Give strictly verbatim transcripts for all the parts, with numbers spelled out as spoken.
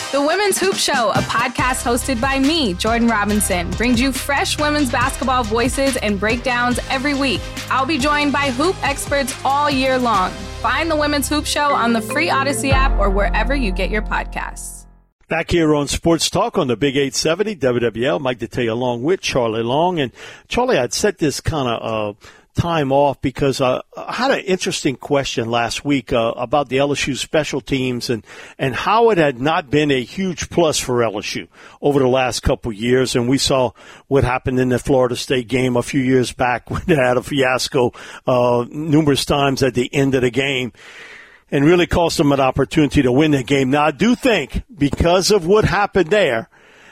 The Women's Hoop Show, a podcast hosted by me, Jordan Robinson, brings you fresh women's basketball voices and breakdowns every week. I'll be joined by hoop experts all year long. Find the Women's Hoop Show on the free Odyssey app or wherever you get your podcasts. Back here on Sports Talk on the Big eight seventy W W L, Mike Detillier along with Charlie Long. And Charlie, I'd set this kind of uh, time off because uh, I had an interesting question last week uh, about the L S U special teams and, and how it had not been a huge plus for L S U over the last couple of years. And we saw what happened in the Florida State game a few years back when they had a fiasco uh, numerous times at the end of the game. And really cost them an opportunity to win the game. Now, I do think because of what happened there,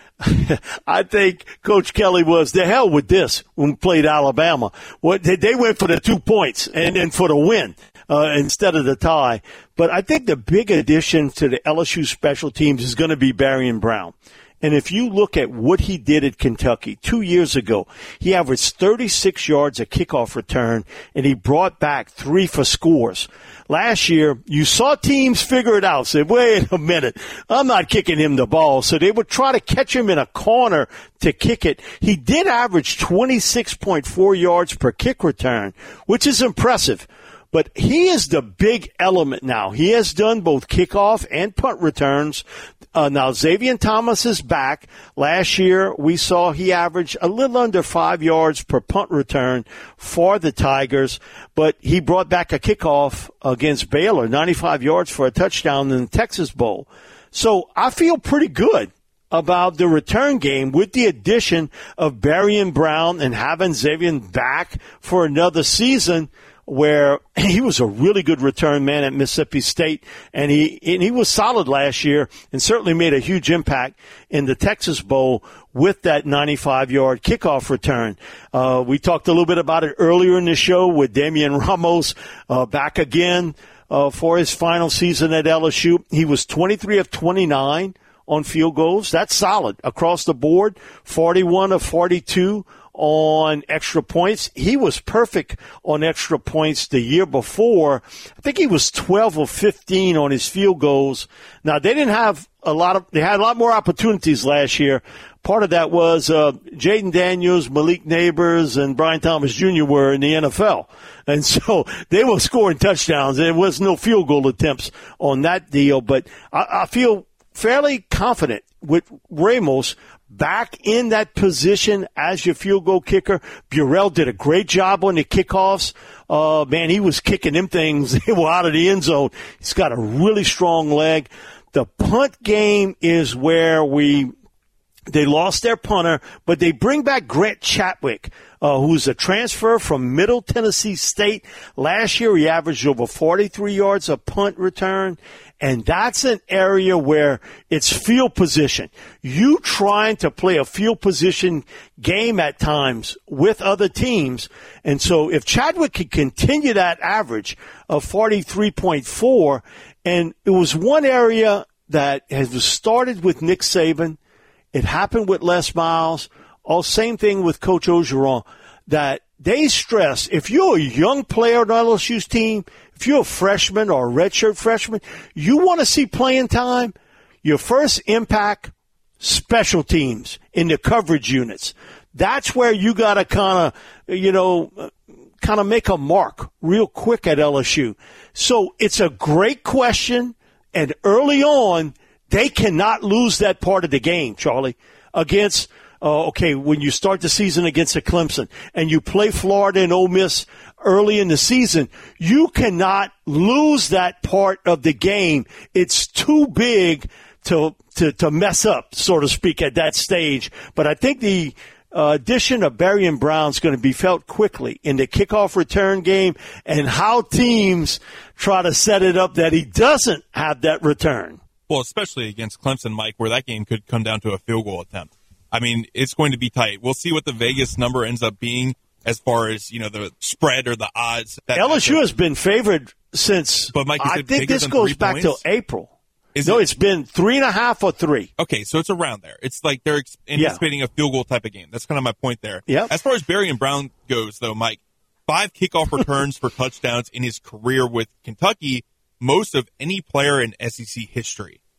I think Coach Kelly was the hell with this when we played Alabama. What they went for the two points and then for the win uh, instead of the tie. But I think the big addition to the L S U special teams is going to be Barion Brown. And if you look at what he did at Kentucky two years ago, he averaged thirty-six yards a kickoff return, and he brought back three for scores. Last year, you saw teams figure it out, say, wait a minute, I'm not kicking him the ball. So they would try to catch him in a corner to kick it. He did average twenty-six point four yards per kick return, which is impressive. But he is the big element now. He has done both kickoff and punt returns. Uh, now, Xavier Thomas is back. Last year, we saw he averaged a little under five yards per punt return for the Tigers, but he brought back a kickoff against Baylor, ninety-five yards for a touchdown in the Texas Bowl. So I feel pretty good about the return game with the addition of Barion Brown and having Xavier back for another season, where he was a really good return man at Mississippi State, and he and he was solid last year and certainly made a huge impact in the Texas Bowl with that ninety-five-yard kickoff return. Uh, we talked a little bit about it earlier in the show with Damian Ramos uh, back again uh, for his final season at L S U. He was twenty-three of twenty-nine on field goals. That's solid across the board, forty-one of forty-two on extra points. He was perfect on extra points the year before. I think he was twelve of fifteen on his field goals. Now, they didn't have a lot of, they had a lot more opportunities last year. Part of that was uh, Jaden Daniels, Malik Neighbors, and Brian Thomas Junior were in the N F L. And so they were scoring touchdowns. There was no field goal attempts on that deal. But I, I feel fairly confident with Ramos back in that position as your field goal kicker. Burrell did a great job on the kickoffs. Uh, man, he was kicking them things. They were out of the end zone. He's got a really strong leg. The punt game is where we they lost their punter, but they bring back Grant Chatwick, uh, who's a transfer from Middle Tennessee State. Last year, he averaged over forty-three yards a punt return. And that's an area where it's field position. You trying to play a field position game at times with other teams. And so if Chadwick could continue that average of forty-three point four, and it was one area that has started with Nick Saban, it happened with Les Miles, all same thing with Coach Orgeron, that they stress if you're a young player on L S U's team, if you're a freshman or a redshirt freshman, you want to see playing time, your first impact, special teams in the coverage units. That's where you got to kind of, you know, kind of make a mark real quick at L S U. So it's a great question, and early on, they cannot lose that part of the game, Charlie, against Uh, okay, when you start the season against a Clemson and you play Florida and Ole Miss early in the season, you cannot lose that part of the game. It's too big to to, to mess up, so to speak, at that stage. But I think the uh, addition of Barion Brown is going to be felt quickly in the kickoff return game and how teams try to set it up that he doesn't have that return. Well, especially against Clemson, Mike, where that game could come down to a field goal attempt. I mean, it's going to be tight. We'll see what the Vegas number ends up being as far as, you know, the spread or the odds. That L S U has been favored since, but Mike, is I it think bigger this than goes three back points? till April. Is no, it? It's been three and a half or three. Okay, so it's around there. It's like they're anticipating yeah. a field goal type of game. That's kind of my point there. Yep. As far as Barion Brown goes, though, Mike, five kickoff returns for touchdowns in his career with Kentucky, most of any player in S E C history.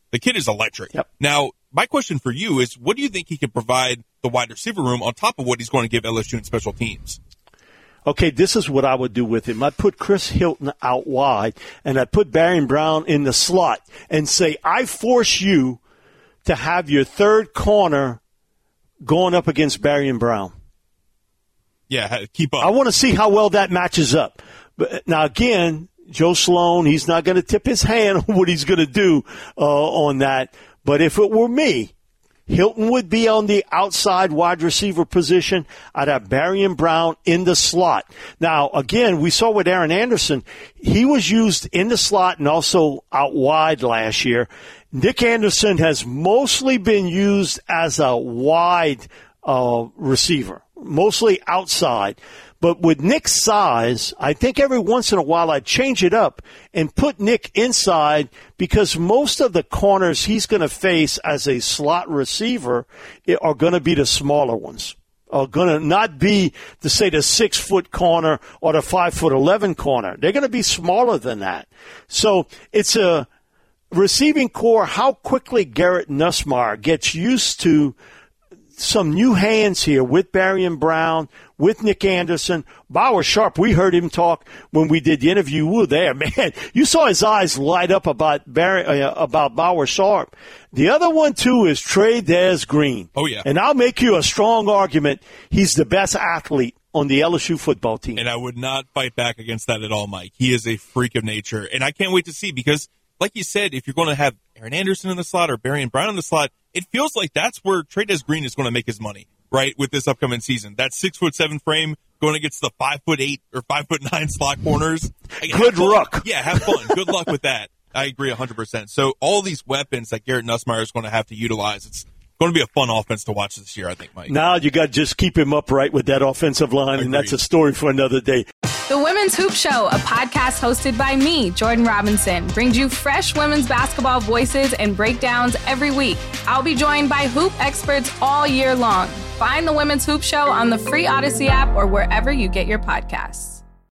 The kid is electric. Yep. Now, my question for you is, what do you think he can provide the wide receiver room on top of what he's going to give L S U in special teams? Okay, this is what I would do with him. I'd put Chris Hilton out wide, and I'd put Barion Brown in the slot and say, I force you to have your third corner going up against Barion Brown. Yeah, keep up. I want to see how well that matches up. But now, again, Joe Sloan, he's not going to tip his hand on what he's going to do uh, on that. But if it were me, Hilton would be on the outside wide receiver position. I'd have Barion Brown in the slot. Now, again, we saw with Aaron Anderson, he was used in the slot and also out wide last year. Nick Anderson has mostly been used as a wide uh, receiver, mostly outside. But with Nick's size, I think every once in a while I'd change it up and put Nick inside because most of the corners he's going to face as a slot receiver are going to be the smaller ones, are going to not be, to say, the six-foot corner or the five-foot eleven corner. They're going to be smaller than that. So it's a receiving core, how quickly Garrett Nussmeier gets used to some new hands here with Barion Brown, with Nick Anderson. Bauer Sharp, we heard him talk when we did the interview. We were there, man. You saw his eyes light up about Barry, uh, about Bauer Sharp. The other one, too, is Trey-Dez Green. Oh, yeah. And I'll make you a strong argument. He's the best athlete on the L S U football team. And I would not fight back against that at all, Mike. He is a freak of nature. And I can't wait to see because, like you said, if you're going to have Aaron Anderson in the slot or Barion Brown in the slot, it feels like that's where Trey-Dez Green is going to make his money, right, with this upcoming season. That six foot seven frame going against the five foot eight or five foot nine slot corners. Good luck. Yeah, have fun. Good luck with that. I agree one hundred percent. So all these weapons that Garrett Nussmeier is going to have to utilize, it's going to be a fun offense to watch this year, I think, Mike. Now you got to just keep him upright with that offensive line, Agreed. And that's a story for another day. The Women's Hoop Show, a podcast hosted by me, Jordan Robinson, brings you fresh women's basketball voices and breakdowns every week. I'll be joined by hoop experts all year long. Find the Women's Hoop Show on the free Odyssey app or wherever you get your podcasts.